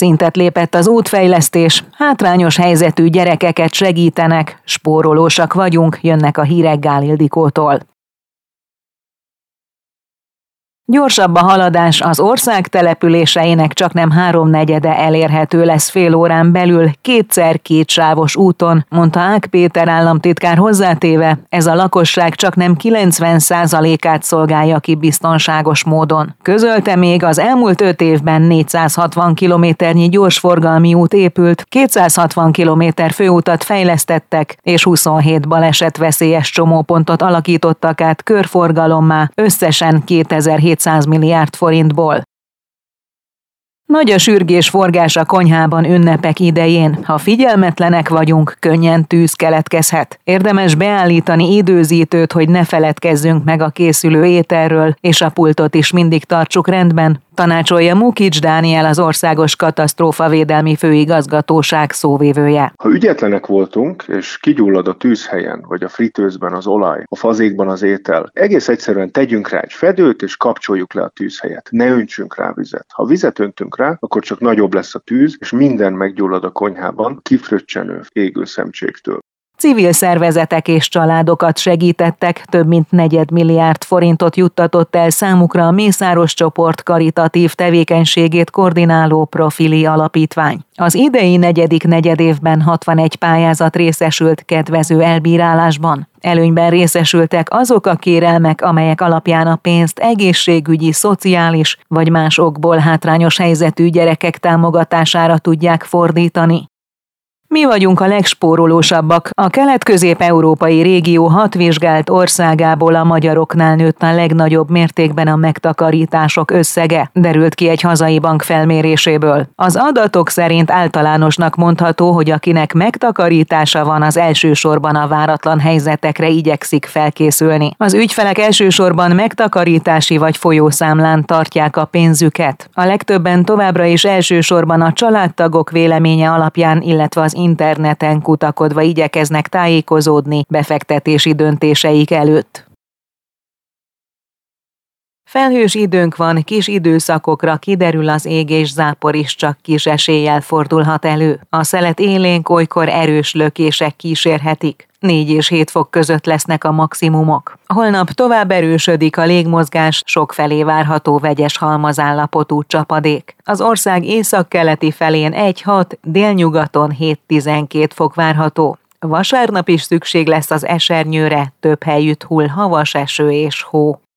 Szintet lépett az útfejlesztés, hátrányos helyzetű gyerekeket segítenek, spórolósak vagyunk, jönnek a hírek Gál Ildikótól. Gyorsabb a haladás, az ország településeinek csaknem 3/4 elérhető lesz fél órán belül, 2x2 úton, mondta Ág Péter államtitkár hozzátéve, ez a lakosság csaknem 90%-át szolgálja ki biztonságos módon. Közölte még, az elmúlt 5 évben 460 kilométernyi gyorsforgalmi út épült, 260 kilométer főutat fejlesztettek, és 27 balesetveszélyes csomópontot alakítottak át körforgalommá, összesen 2700 milliárd forintból. Nagy a sürgés-forgás a konyhában ünnepek idején. Ha figyelmetlenek vagyunk, könnyen tűz keletkezhet. Érdemes beállítani időzítőt, hogy ne feledkezzünk meg a készülő ételről, és a pultot is mindig tartsuk rendben, tanácsolja Mukics Dániel, az Országos Katasztrófavédelmi Főigazgatóság szóvivője. Ha ügyetlenek voltunk, és kigyullad a tűzhelyen, vagy a fritőzben az olaj, a fazékban az étel, egész egyszerűen tegyünk rá egy fedőt, és kapcsoljuk le a tűzhelyet. Ne öntsünk rá vizet. Ha vizet öntünk rá, akkor csak nagyobb lesz a tűz, és minden meggyullad a konyhában, kifröccsenő égő szemcségtől. Civil szervezetek és családokat segítettek, több mint 4 milliárd forintot juttatott el számukra a Mészáros csoport karitatív tevékenységét koordináló Profili Alapítvány. Az idei negyedik negyedévben 61 pályázat részesült kedvező elbírálásban. Előnyben részesültek azok a kérelmek, amelyek alapján a pénzt egészségügyi, szociális vagy más okból hátrányos helyzetű gyerekek támogatására tudják fordítani. Mi vagyunk a legspórolósabbak. A kelet-közép-európai régió 6 vizsgált országából a magyaroknál nőtt a legnagyobb mértékben a megtakarítások összege, derült ki egy hazai bank felméréséből. Az adatok szerint általánosnak mondható, hogy akinek megtakarítása van, az elsősorban a váratlan helyzetekre igyekszik felkészülni. Az ügyfelek elsősorban megtakarítási vagy folyószámlán tartják a pénzüket. A legtöbben továbbra is elsősorban a családtagok véleménye alapján, illetve az interneten kutakodva igyekeznek tájékozódni befektetési döntéseik előtt. Felhős időnk van, kis időszakokra kiderül az ég és zápor is csak kis eséllyel fordulhat elő. A szelet élénk, olykor erős lökések kísérhetik. 4 és 7 fok között lesznek a maximumok. Holnap tovább erősödik a légmozgás, sokfelé várható vegyes halmazállapotú csapadék. Az ország északkeleti felén 1-6, délnyugaton 7-12 fok várható. Vasárnap is szükség lesz az esernyőre, több helyütt hull havas eső és hó.